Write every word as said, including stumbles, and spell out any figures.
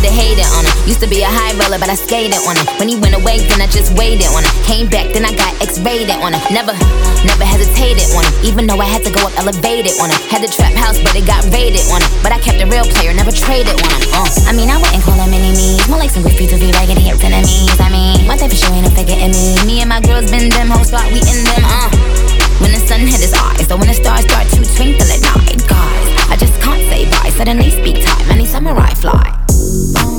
to hate it on him. Used to be a high roller, but I skated on him. When he went away, then I just waited on him. Came back, then I got X-rated on him. Never, never hesitated on him. Even though I had to go up elevated on him. Had the trap house, but it got raided on him. But I kept a real player, never traded on him. Uh. I mean, I wouldn't call him enemies. More like some graffiti to be raggedy hips enemies. I mean, one thing for sure ain't no forgetting me. Me and my girls been them hoes, thought we in them. Uh. When the sun hit his eyes, so when the stars start to twinkle at night, guys, I just can't say bye. Suddenly speak time, any samurai fly.